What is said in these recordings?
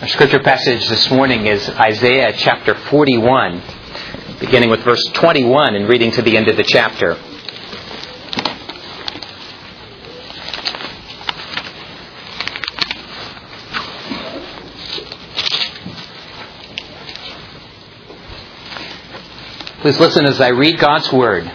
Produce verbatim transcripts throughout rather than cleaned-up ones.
Our scripture passage this morning is Isaiah chapter forty-one, beginning with verse twenty-one and reading to the end of the chapter. Please listen as I read God's Word.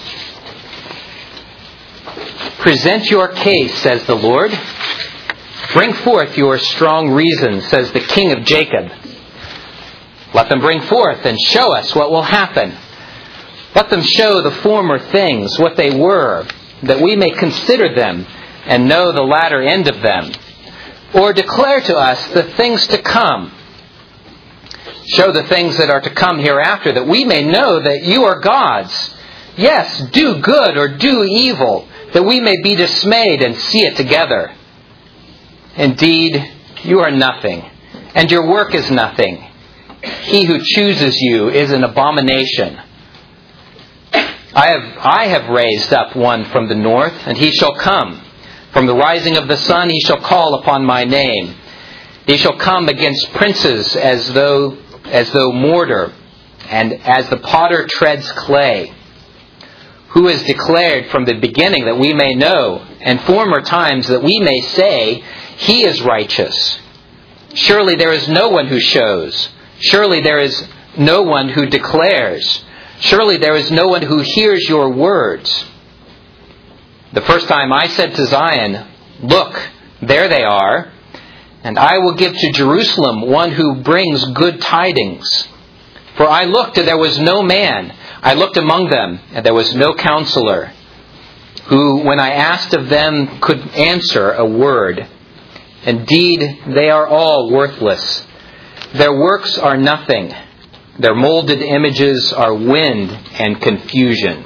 Present your case, says the Lord. Bring forth your strong reason, says the King of Jacob. Let them bring forth and show us what will happen. Let them show the former things, what they were, that we may consider them and know the latter end of them. Or declare to us the things to come. Show the things that are to come hereafter, that we may know that you are gods. Yes, do good or do evil, that we may be dismayed and see it together. Indeed, you are nothing, and your work is nothing. He who chooses you is an abomination. I have, I have raised up one from the north, and he shall come. From the rising of the sun he shall call upon my name. He shall come against princes as though, as though mortar, and as the potter treads clay. Who has declared from the beginning that we may know, and former times that we may say, He is righteous. Surely there is no one who shows. Surely there is no one who declares. Surely there is no one who hears your words. The first time I said to Zion, Look, there they are. And I will give to Jerusalem one who brings good tidings. For I looked, and there was no man. I looked among them, and there was no counselor, who, when I asked of them, could answer a word. Indeed, they are all worthless. Their works are nothing. Their molded images are wind and confusion.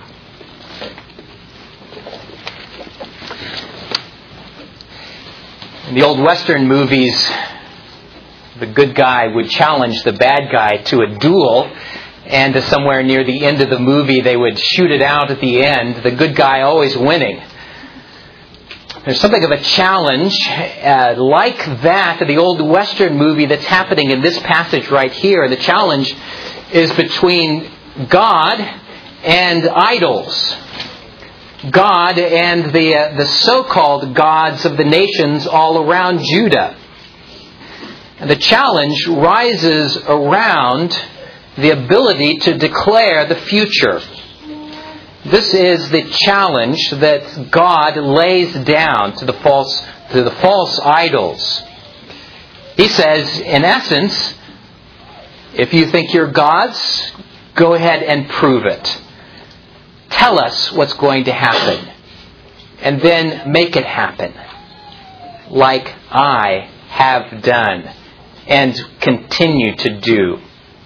In the old Western movies, the good guy would challenge the bad guy to a duel, and somewhere near the end of the movie they would shoot it out at the end, the good guy always winning. There's something of a challenge uh, like that of the old Western movie that's happening in this passage right here. The challenge is between God and idols. God and the uh, the so-called gods of the nations all around Judah. And the challenge rises around the ability to declare the future. This is the challenge that God lays down to the false to the false idols. He says, in essence, if you think you're gods, go ahead and prove it. Tell us what's going to happen. And then make it happen. Like I have done and continue to do.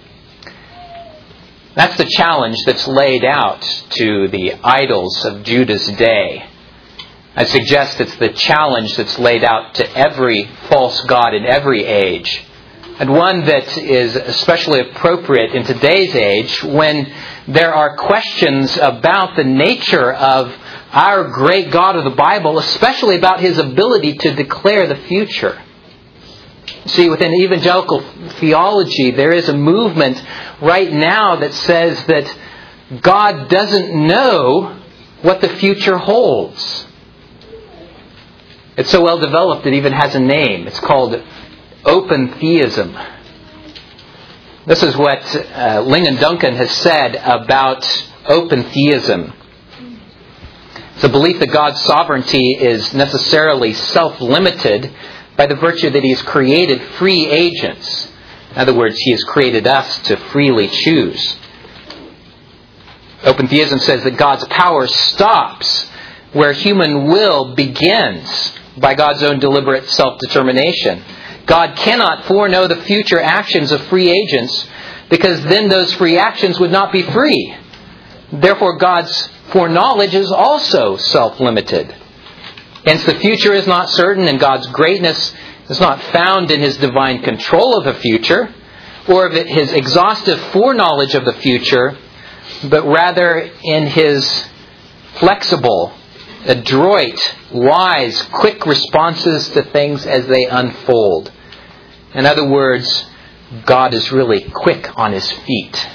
That's the challenge that's laid out to the idols of Judah's day. I suggest it's the challenge that's laid out to every false god in every age. And one that is especially appropriate in today's age when there are questions about the nature of our great God of the Bible, especially about His ability to declare the future. See, within evangelical theology, there is a movement right now that says that God doesn't know what the future holds. It's so well developed it even has a name. It's called open theism. This is what uh, Ligon Duncan has said about open theism. It's a belief that God's sovereignty is necessarily self-limited by the virtue that He has created free agents. In other words, He has created us to freely choose. Open theism says that God's power stops where human will begins by God's own deliberate self-determination. God cannot foreknow the future actions of free agents because then those free actions would not be free. Therefore, God's foreknowledge is also self-limited. Hence, the future is not certain, and God's greatness is not found in His divine control of the future, or of His exhaustive foreknowledge of the future, but rather in His flexible, adroit, wise, quick responses to things as they unfold. In other words, God is really quick on His feet.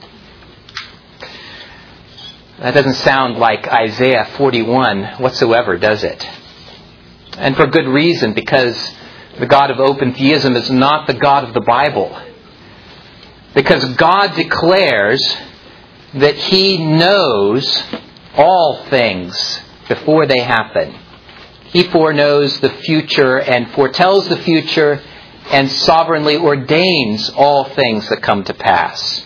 That doesn't sound like Isaiah forty-one whatsoever, does it? And for good reason, because the God of open theism is not the God of the Bible. Because God declares that He knows all things before they happen. He foreknows the future and foretells the future and sovereignly ordains all things that come to pass.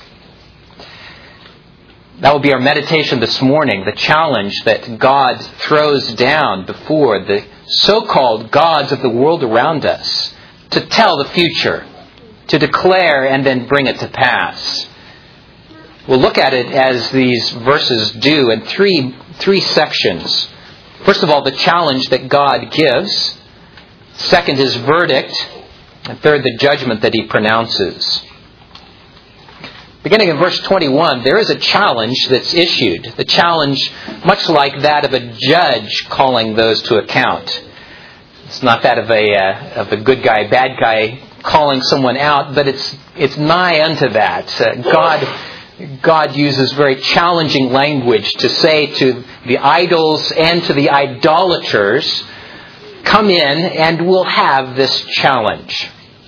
That will be our meditation this morning, the challenge that God throws down before the so-called gods of the world around us to tell the future, to declare and then bring it to pass. We'll look at it as these verses do in three, three sections. First of all, the challenge that God gives. Second, His verdict. And third, the judgment that He pronounces. Beginning in verse twenty-one, there is a challenge that's issued. The challenge, much like that of a judge calling those to account. It's not that of a uh, of a good guy, bad guy calling someone out, but it's it's nigh unto that. Uh, God God uses very challenging language to say to the idols and to the idolaters, come in and we'll have this challenge.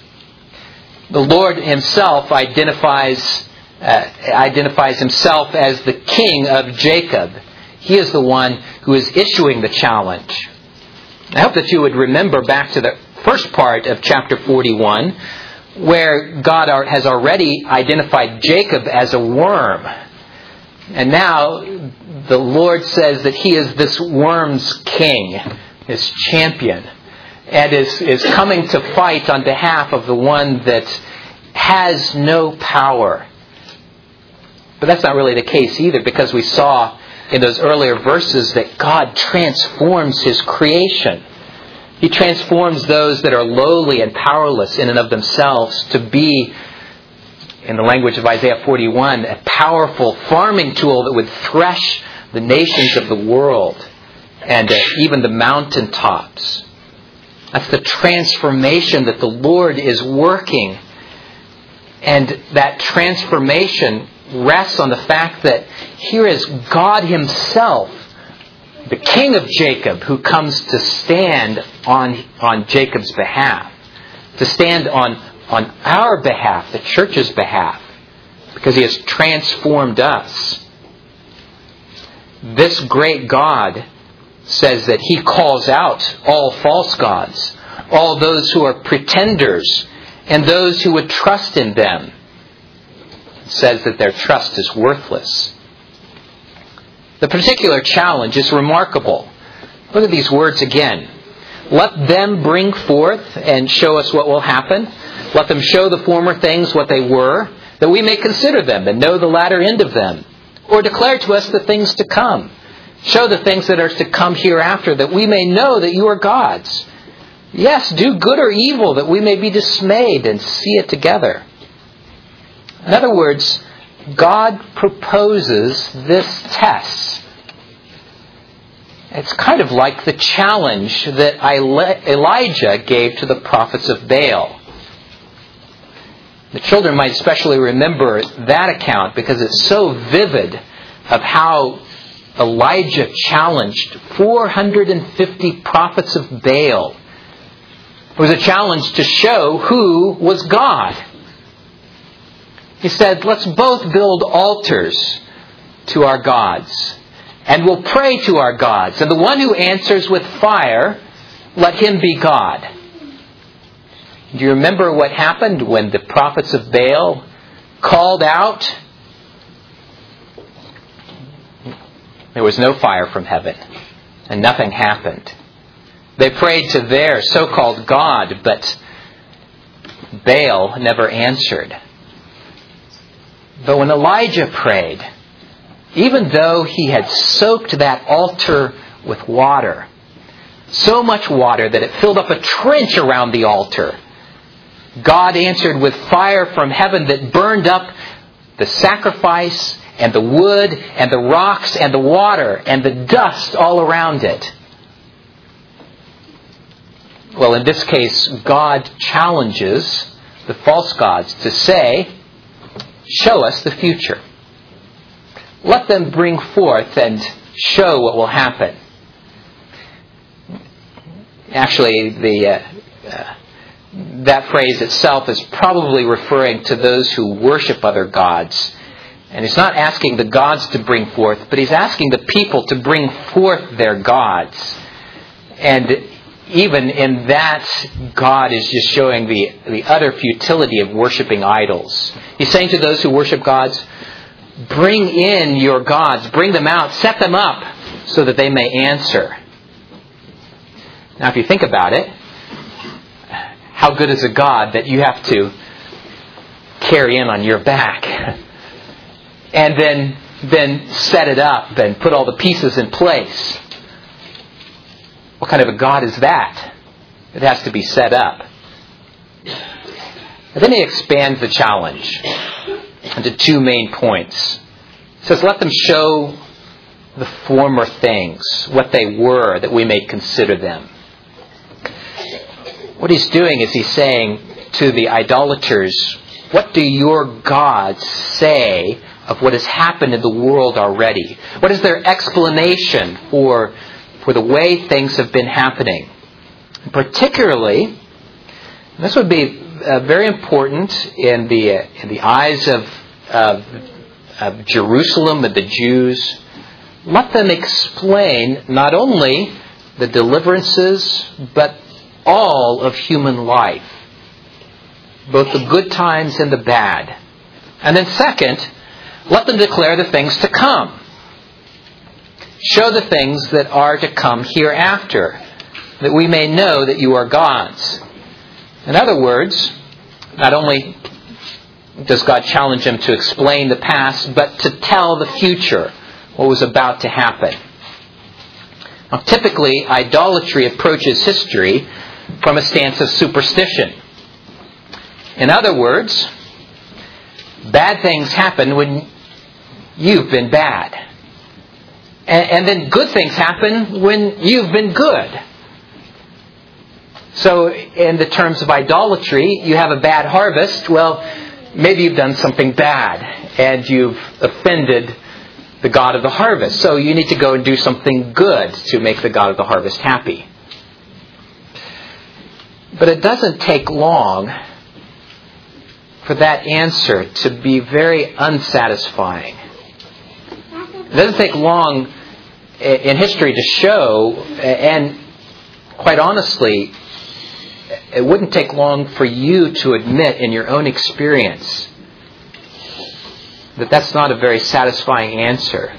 The Lord Himself identifies uh, identifies Himself as the King of Jacob. He is the one who is issuing the challenge. I hope that you would remember back to the first part of chapter forty-one, where God has already identified Jacob as a worm. And now the Lord says that He is this worm's king, his champion, and is, is coming to fight on behalf of the one that has no power. But that's not really the case either, because we saw in those earlier verses that God transforms His creation. He transforms those that are lowly and powerless in and of themselves to be, in the language of Isaiah forty-one, a powerful farming tool that would thresh the nations of the world and uh, even the mountaintops. That's the transformation that the Lord is working. And that transformation rests on the fact that here is God Himself, the King of Jacob, who comes to stand on, on Jacob's behalf, to stand on, on our behalf, the church's behalf, because He has transformed us. This great God says that He calls out all false gods, all those who are pretenders, and those who would trust in them. It says that their trust is worthless. The particular challenge is remarkable. Look at these words again. Let them bring forth and show us what will happen. Let them show the former things what they were, that we may consider them and know the latter end of them. Or declare to us the things to come. Show the things that are to come hereafter, that we may know that you are gods. Yes, do good or evil, that we may be dismayed and see it together. In other words, God proposes this test. It's kind of like the challenge that Elijah gave to the prophets of Baal. The children might especially remember that account because it's so vivid of how Elijah challenged four hundred fifty prophets of Baal. It was a challenge to show who was God. He said, let's both build altars to our gods, and we'll pray to our gods. And the one who answers with fire, let him be God. Do you remember what happened when the prophets of Baal called out? There was no fire from heaven, and nothing happened. They prayed to their so-called God, but Baal never answered. But when Elijah prayed, even though he had soaked that altar with water, so much water that it filled up a trench around the altar, God answered with fire from heaven that burned up the sacrifice and the wood and the rocks and the water and the dust all around it. Well, in this case, God challenges the false gods to say, show us the future. Let them bring forth and show what will happen. Actually, the uh, uh, that phrase itself is probably referring to those who worship other gods. And he's not asking the gods to bring forth, but he's asking the people to bring forth their gods. And even in that, God is just showing the, the utter futility of worshiping idols. He's saying to those who worship gods, bring in your gods, bring them out, set them up so that they may answer. Now, if you think about it, how good is a God that you have to carry in on your back and then, then set it up and put all the pieces in place? What kind of a God is that? It has to be set up. And then he expands the challenge into two main points. He says, let them show the former things, what they were, that we may consider them. What he's doing is he's saying to the idolaters, what do your gods say of what has happened in the world already? What is their explanation for, for the way things have been happening? And particularly, this would be uh, very important in the, uh, in the eyes of, of, of Jerusalem and the Jews. Let them explain not only the deliverances, but all of human life, both the good times and the bad. And then second, let them declare the things to come. Show the things that are to come hereafter, that we may know that you are God's. In other words, not only does God challenge them to explain the past, but to tell the future, what was about to happen. Now, typically, idolatry approaches history from a stance of superstition. In other words, bad things happen when you've been bad. And, and then good things happen when you've been good. So, in the terms of idolatry, you have a bad harvest. Well, maybe you've done something bad and you've offended the God of the harvest. So you need to go and do something good to make the God of the harvest happy. But it doesn't take long for that answer to be very unsatisfying. It doesn't take long in history to show, and quite honestly, it wouldn't take long for you to admit in your own experience that that's not a very satisfying answer.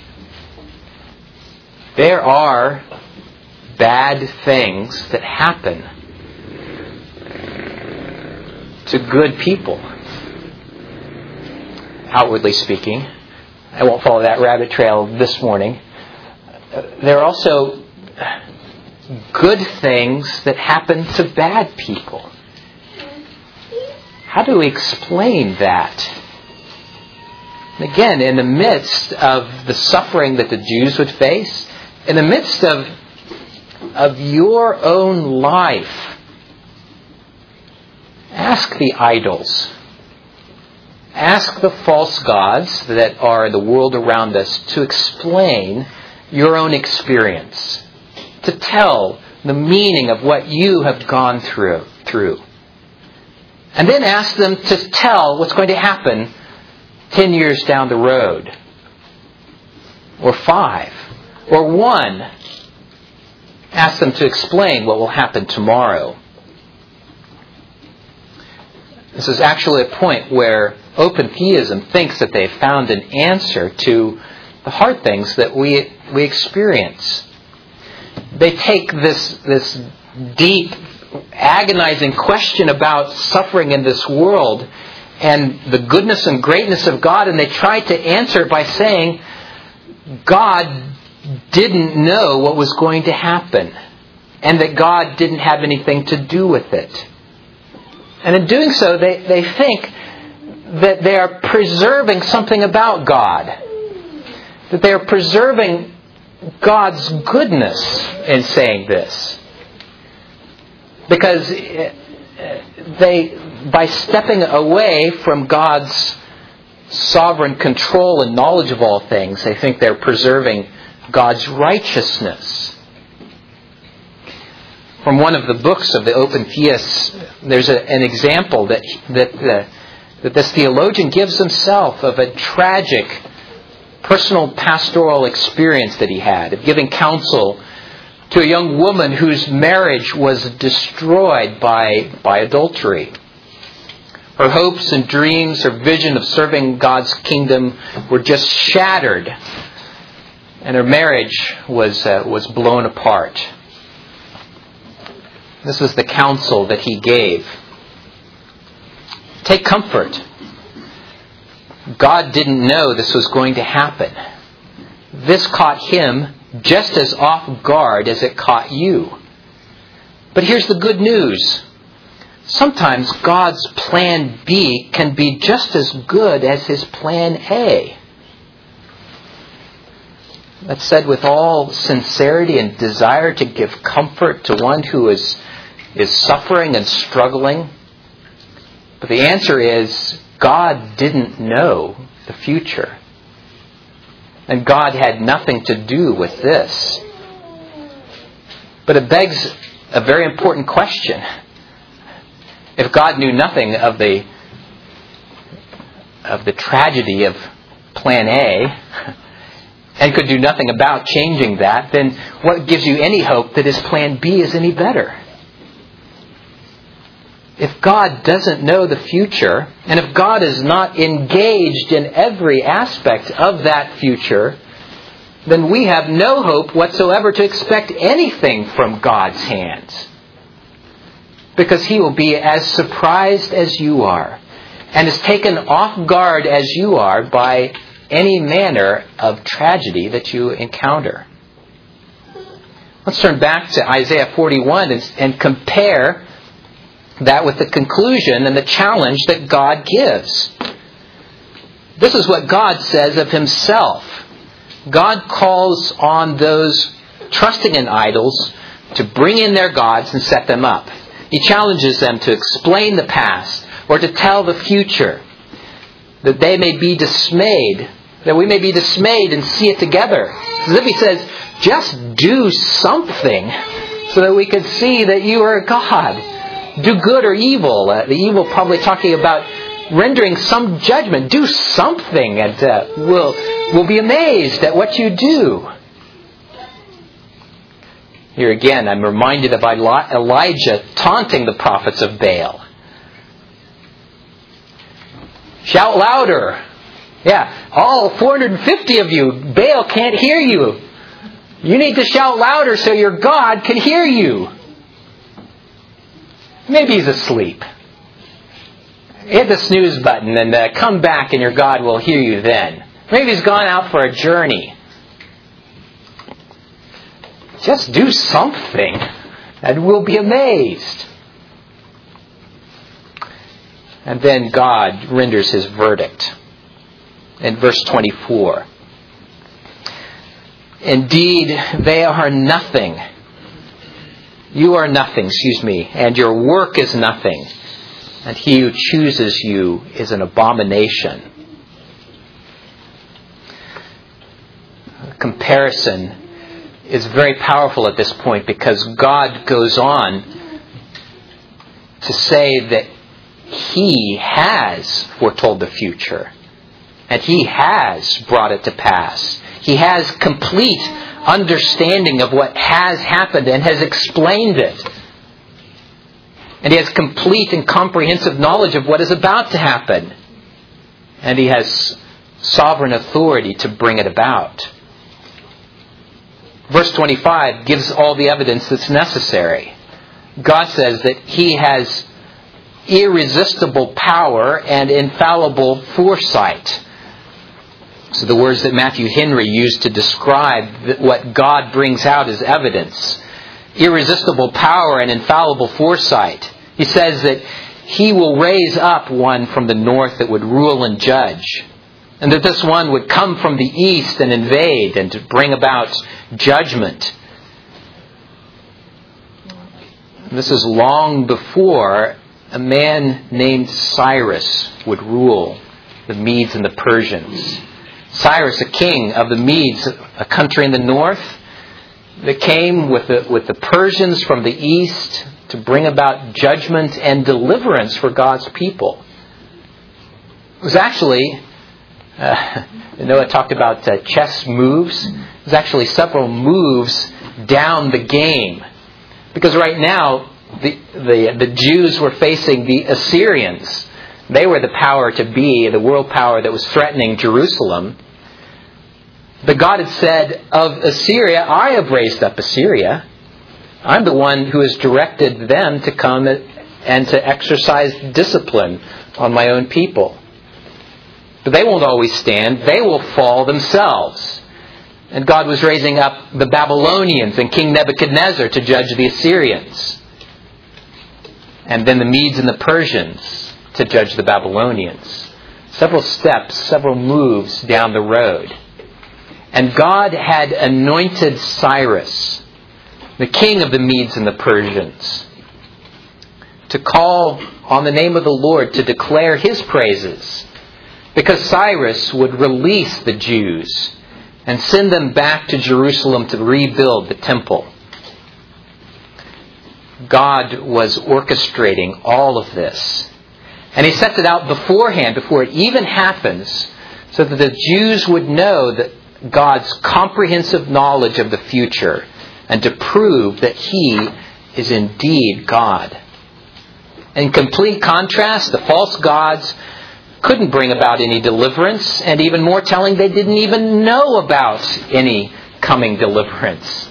There are bad things that happen to good people, outwardly speaking. I won't follow that rabbit trail this morning. There are also good things that happen to bad people. How do we explain that? And again, in the midst of the suffering that the Jews would face, in the midst of, of your own life, ask the idols. Ask the false gods that are in the world around us to explain your own experience, to tell the meaning of what you have gone through. through. And then ask them to tell what's going to happen ten years down the road, or five, or one. Ask them to explain what will happen tomorrow. This is actually a point where open theism thinks that they've found an answer to the hard things that we we experience. They take this this deep, agonizing question about suffering in this world and the goodness and greatness of God, and they try to answer it by saying God didn't know what was going to happen, and that God didn't have anything to do with it. And in doing so, they, they think that they are preserving something about God, that they are preserving God's goodness in saying this. Because they, by stepping away from God's sovereign control and knowledge of all things, they think they're preserving God's righteousness. From one of the books of the Open Theists, there's a, an example that that, uh, that this theologian gives himself of a tragic personal pastoral experience that he had of giving counsel to a young woman whose marriage was destroyed by, by adultery. Her hopes and dreams, her vision of serving God's kingdom were just shattered, and her marriage was uh, was blown apart. This was the counsel that he gave. Take comfort. God didn't know this was going to happen. This caught him just as off guard as it caught you. But here's the good news. Sometimes God's plan B can be just as good as his plan A. That's said with all sincerity and desire to give comfort to one who is, is suffering and struggling. But the answer is, God didn't know the future. And God had nothing to do with this. But it begs a very important question. If God knew nothing of the of the tragedy of Plan A and could do nothing about changing that, then what gives you any hope that his Plan B is any better? If God doesn't know the future, and if God is not engaged in every aspect of that future, then we have no hope whatsoever to expect anything from God's hands. Because he will be as surprised as you are, and is taken off guard as you are by any manner of tragedy that you encounter. Let's turn back to Isaiah forty-one and, and compare that with the conclusion and the challenge that God gives. This is what God says of himself. God calls on those trusting in idols to bring in their gods and set them up. He challenges them to explain the past or to tell the future, that they may be dismayed, that we may be dismayed and see it together. As if he says, just do something so that we can see that you are God. Do good or evil. Uh, the evil probably talking about rendering some judgment. Do something, and uh, we'll, we'll be amazed at what you do. Here again, I'm reminded of Elijah taunting the prophets of Baal. Shout louder. Yeah, all four hundred fifty of you, Baal can't hear you. You need to shout louder so your God can hear you. Maybe he's asleep. Hit the snooze button and uh, come back and your God will hear you then. Maybe he's gone out for a journey. Just do something and we'll be amazed. And then God renders his verdict. In verse twenty-four. Indeed, they are nothing. You are nothing, excuse me, and your work is nothing. And he who chooses you is an abomination. Comparison is very powerful at this point because God goes on to say that he has foretold the future. And he has brought it to pass. He has complete understanding of what has happened and has explained it. And he has complete and comprehensive knowledge of what is about to happen. And he has sovereign authority to bring it about. Verse twenty-five gives all the evidence that's necessary. God says that he has irresistible power and infallible foresight. So the words that Matthew Henry used to describe what God brings out as evidence. Irresistible power and infallible foresight. He says that he will raise up one from the north that would rule and judge. And that this one would come from the east and invade and to bring about judgment. This is long before a man named Cyrus would rule the Medes and the Persians. Cyrus, a king of the Medes, a country in the north, that came with the, with the Persians from the east to bring about judgment and deliverance for God's people. It was actually, uh, Noah talked about uh, chess moves. There's actually several moves down the game. Because right now, the, the, the Jews were facing the Assyrians. They were the power to be, the world power that was threatening Jerusalem. But God had said of Assyria, I have raised up Assyria. I'm the one who has directed them to come and to exercise discipline on my own people. But they won't always stand. They will fall themselves. And God was raising up the Babylonians and King Nebuchadnezzar to judge the Assyrians. And then the Medes and the Persians to judge the Babylonians. Several steps, several moves down the road. And God had anointed Cyrus, the king of the Medes and the Persians, to call on the name of the Lord to declare His praises, because Cyrus would release the Jews and send them back to Jerusalem to rebuild the temple. God was orchestrating all of this. And He sets it out beforehand, before it even happens, so that the Jews would know that God's comprehensive knowledge of the future, and to prove that He is indeed God. In complete contrast, the false gods couldn't bring about any deliverance, and even more telling, they didn't even know about any coming deliverance.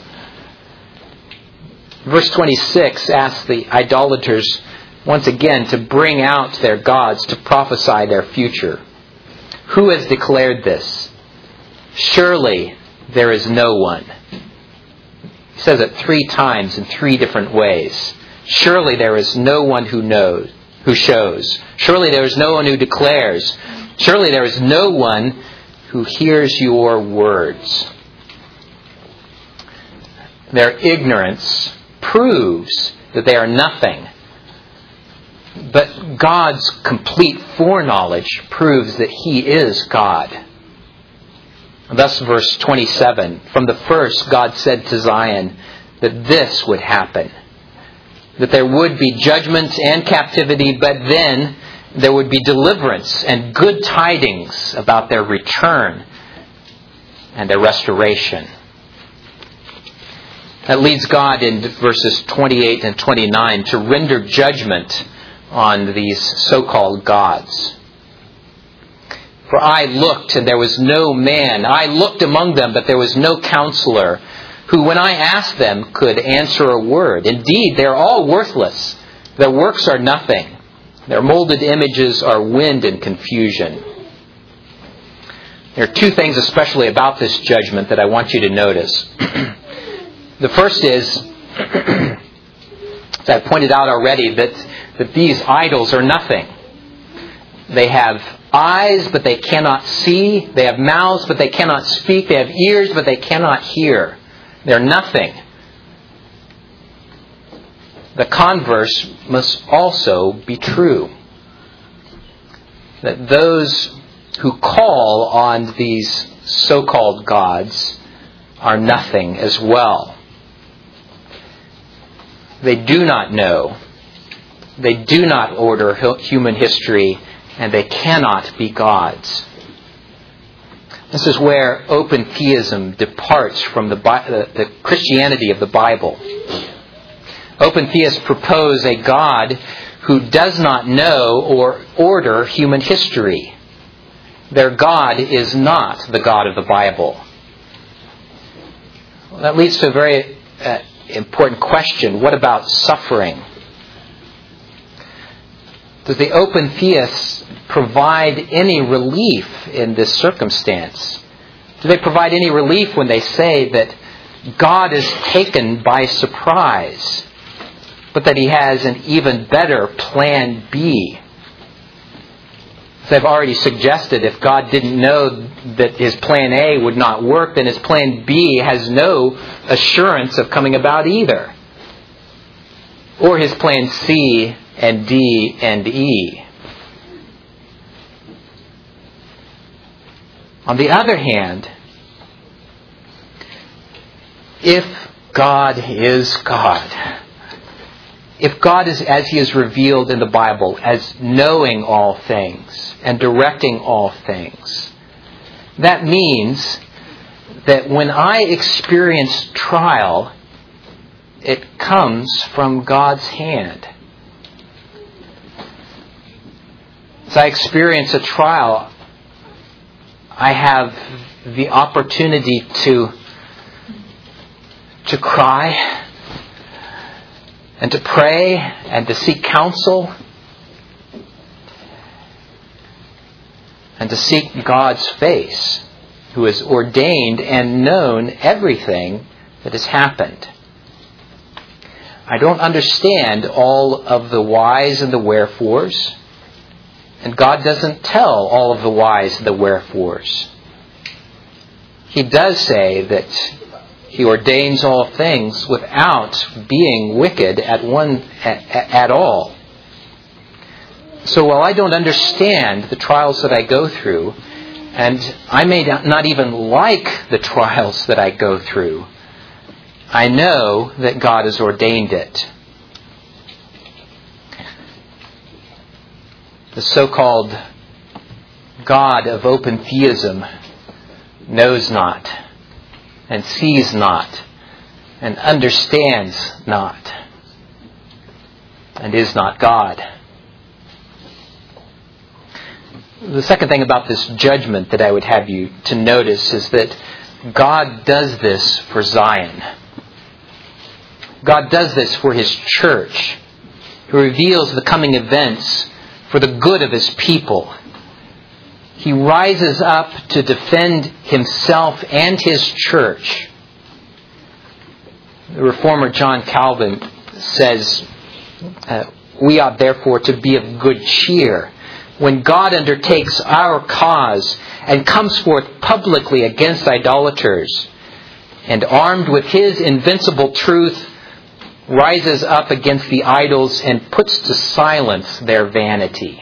Verse twenty-six asks the idolaters once again to bring out their gods to prophesy their future. Who has declared this? Surely there is no one. He says it three times in three different ways. Surely there is no one who knows, who shows. Surely there is no one who declares. Surely there is no one who hears your words. Their ignorance proves that they are nothing. But God's complete foreknowledge proves that He is God. Thus, verse twenty-seven, from the first God said to Zion that this would happen. That there would be judgment and captivity, but then there would be deliverance and good tidings about their return and their restoration. That leads God in verses twenty-eight and twenty-nine to render judgment on these so-called gods. For I looked, and there was no man. I looked among them, but there was no counselor, who, when I asked them, could answer a word. Indeed, they are all worthless. Their works are nothing. Their molded images are wind and confusion. There are two things especially about this judgment that I want you to notice. The first is, as I pointed out already, that, that these idols are nothing. They have eyes, but they cannot see. They have mouths, but they cannot speak. They have ears, but they cannot hear. They're nothing. The converse must also be true. That those who call on these so-called gods are nothing as well. They do not know. They do not order human history, and they cannot be gods. This is where open theism departs from the, the Christianity of the Bible. Open theists propose a God who does not know or order human history. Their God is not the God of the Bible. Well, that leads to a very uh, important question. What about suffering? Does the open theist provide any relief in this circumstance? Do they provide any relief when they say that God is taken by surprise, but that He has an even better plan B? As I've already suggested, if God didn't know that His plan A would not work, then His plan B has no assurance of coming about either. or his plan C and D and E. On the other hand, if God is God, if God is as he is revealed in the Bible, as knowing all things and directing all things, that means that when I experience trial, it comes from God's hand. As I experience a trial, I have the opportunity to, to cry and to pray and to seek counsel and to seek God's face, who has ordained and known everything that has happened. I don't understand all of the whys and the wherefores, and God doesn't tell all of the whys and the wherefores. He does say that he ordains all things without being wicked at one at, at all. So while I don't understand the trials that I go through, and I may not even like the trials that I go through, I know that God has ordained it. The so-called God of open theism knows not, and sees not, and understands not, and is not God. The second thing about this judgment that I would have you to notice is that God does this for Zion. God does this for his church. He reveals the coming events for the good of his people. He rises up to defend himself and his church. The reformer John Calvin says, uh, we ought therefore to be of good cheer when God undertakes our cause and comes forth publicly against idolaters, and armed with his invincible truth, rises up against the idols and puts to silence their vanity.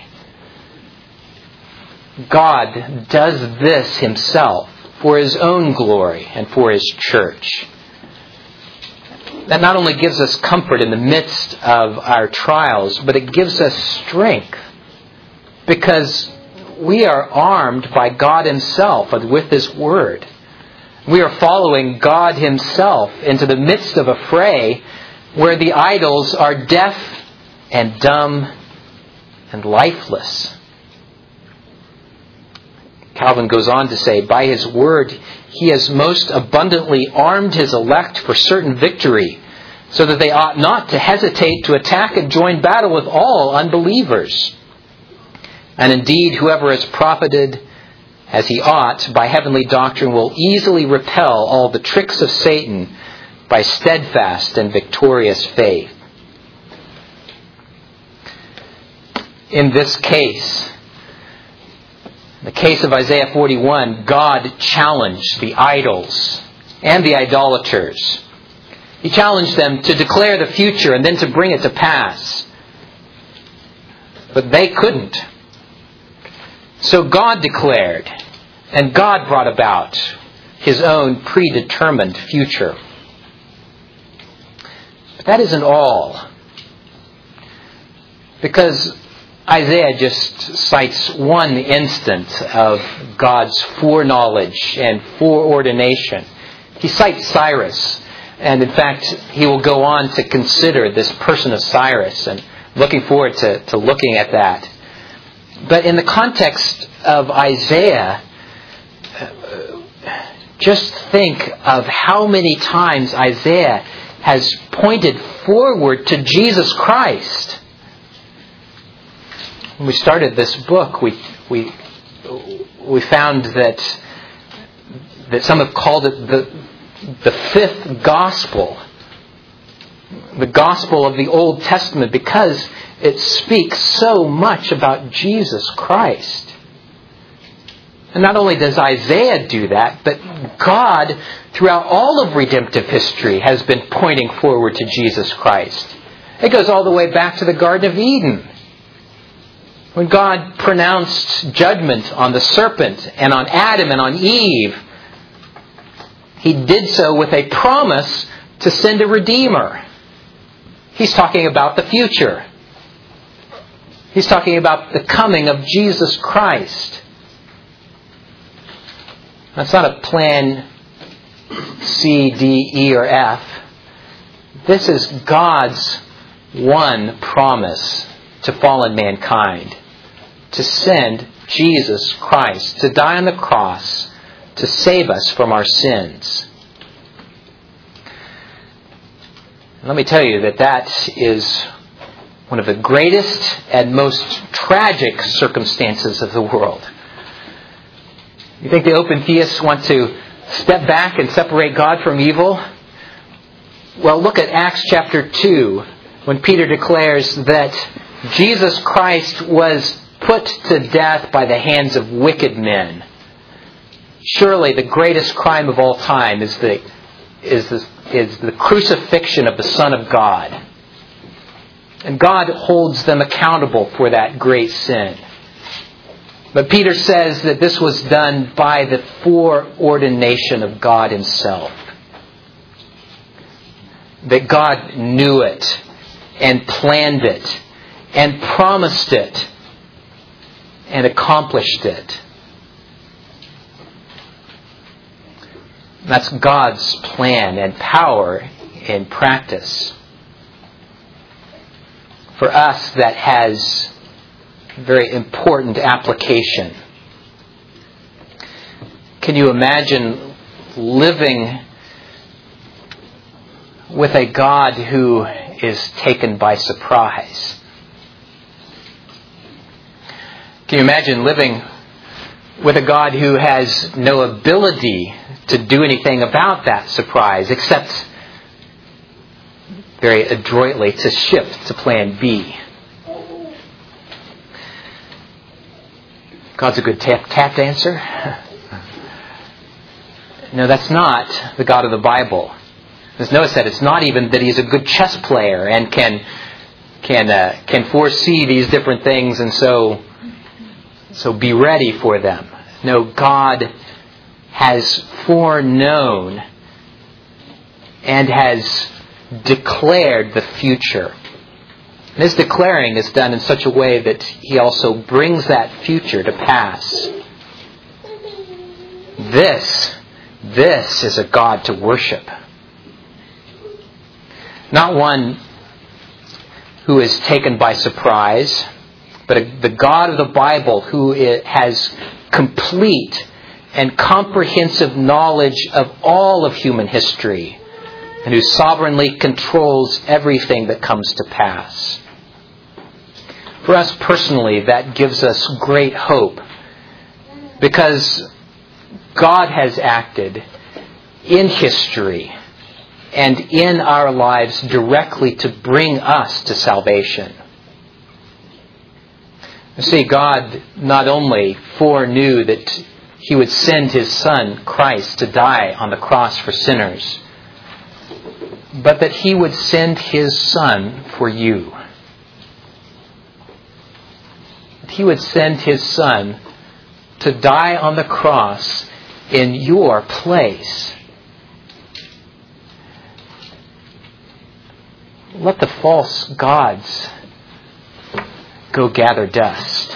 God does this himself for his own glory and for his church. That not only gives us comfort in the midst of our trials, but it gives us strength, because we are armed by God himself with his word. We are following God himself into the midst of a fray where the idols are deaf and dumb and lifeless. Calvin goes on to say, by his word, he has most abundantly armed his elect for certain victory, so that they ought not to hesitate to attack and join battle with all unbelievers. And indeed, whoever has profited as he ought by heavenly doctrine will easily repel all the tricks of Satan by steadfast and victorious faith. In this case, the case of Isaiah forty-one, God challenged the idols and the idolaters. He challenged them to declare the future and then to bring it to pass. But they couldn't. So God declared, and God brought about his own predetermined future. But that isn't all. Because Isaiah just cites one instance of God's foreknowledge and foreordination. He cites Cyrus. And in fact, he will go on to consider this person of Cyrus, and looking forward to, to looking at that. But in the context of Isaiah, just think of how many times Isaiah has pointed forward to Jesus Christ. When we started this book, we we we found that that some have called it the the fifth gospel, the gospel of the Old Testament, because it speaks so much about Jesus Christ. And not only does Isaiah do that, but God, throughout all of redemptive history, has been pointing forward to Jesus Christ. It goes all the way back to the Garden of Eden, when God pronounced judgment on the serpent and on Adam and on Eve. He did so with a promise to send a Redeemer. He's talking about the future. He's talking about the coming of Jesus Christ. That's not a plan C, D, E, or F. This is God's one promise to fallen mankind, to send Jesus Christ to die on the cross to save us from our sins. Let me tell you that that is one of the greatest and most tragic circumstances of the world. You think the open theists want to step back and separate God from evil? Well, look at Acts chapter two, when Peter declares that Jesus Christ was put to death by the hands of wicked men. Surely the greatest crime of all time is the, is the, is the crucifixion of the Son of God. And God holds them accountable for that great sin. But Peter says that this was done by the foreordination of God Himself. That God knew it and planned it and promised it and accomplished it. That's God's plan and power in practice. For us, that has very important application. Can you imagine living with a God who is taken by surprise? Can you imagine living with a God who has no ability to do anything about that surprise, except very adroitly to shift to plan B? God's a good tap, tap dancer? No, that's not the God of the Bible. As Noah said, it's not even that He's a good chess player and can can uh, can foresee these different things and so so be ready for them. No, God has foreknown and has declared the future. And His declaring is done in such a way that He also brings that future to pass. This, this is a God to worship. Not one who is taken by surprise, but a, the God of the Bible who has complete and comprehensive knowledge of all of human history and who sovereignly controls everything that comes to pass. For us personally, that gives us great hope because God has acted in history and in our lives directly to bring us to salvation. You see, God not only foreknew that He would send His Son, Christ, to die on the cross for sinners, but that He would send His Son for you. That He would send His Son to die on the cross in your place. Let the false gods go gather dust.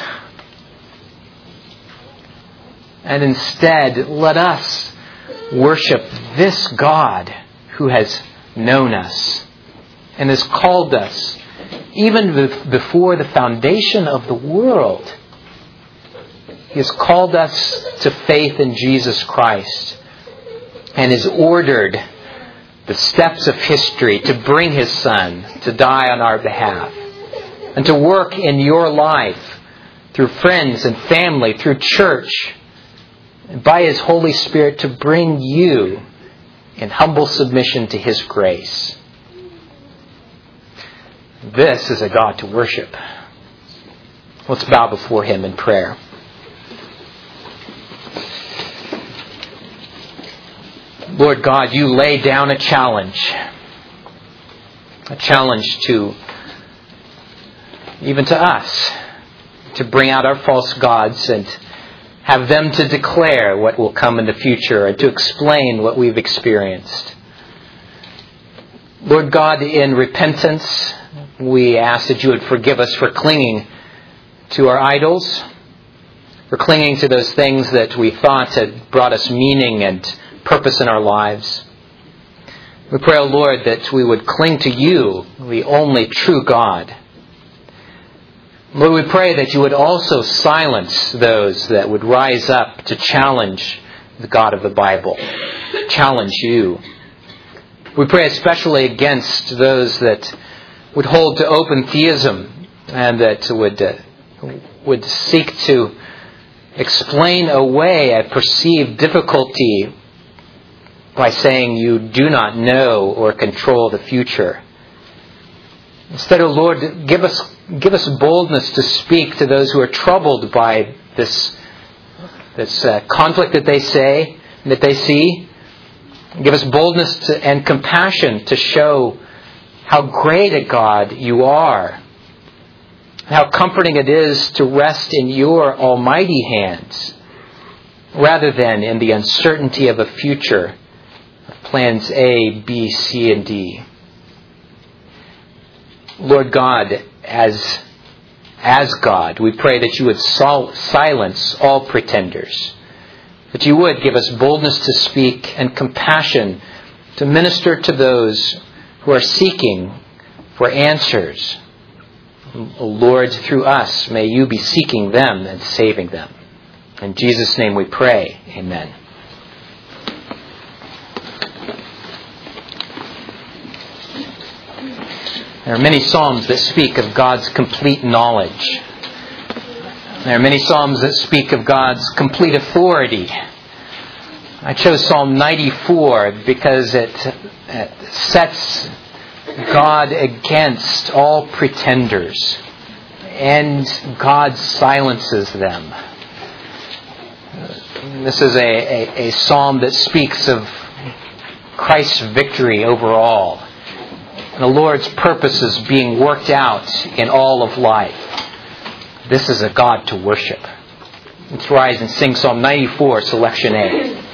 And instead, let us worship this God who has known us and has called us even before the foundation of the world. He has called us to faith in Jesus Christ and has ordered the steps of history to bring His Son to die on our behalf and to work in your life through friends and family, through church, and by His Holy Spirit to bring you in humble submission to His grace. This is a God to worship. Let's bow before Him in prayer. Lord God, You lay down a challenge. A challenge to even to us, to bring out our false gods and have them to declare what will come in the future and to explain what we've experienced. Lord God, in repentance, we ask that you would forgive us for clinging to our idols, for clinging to those things that we thought had brought us meaning and purpose in our lives. We pray, O Lord, that we would cling to you, the only true God. Lord, we pray that you would also silence those that would rise up to challenge the God of the Bible, challenge you. We pray especially against those that would hold to open theism and that would uh, would seek to explain away a perceived difficulty by saying you do not know or control the future. Instead, O Lord, give us give us boldness to speak to those who are troubled by this this uh, conflict that they say that they see. Give us boldness to, and compassion to show how great a God you are. How comforting it is to rest in your almighty hands rather than in the uncertainty of a future of plans A, B, C, and D. Lord God, as, as God, we pray that you would sol- silence all pretenders. That you would give us boldness to speak and compassion to minister to those who are seeking for answers. O Lord, through us, may you be seeking them and saving them. In Jesus' name we pray. Amen. There are many psalms that speak of God's complete knowledge. There are many psalms that speak of God's complete authority. I chose Psalm ninety-four because it, it sets God against all pretenders, and God silences them. This is a, a, a psalm that speaks of Christ's victory over all, and the Lord's purposes being worked out in all of life. This is a God to worship. Let's rise and sing Psalm ninety-four, selection A.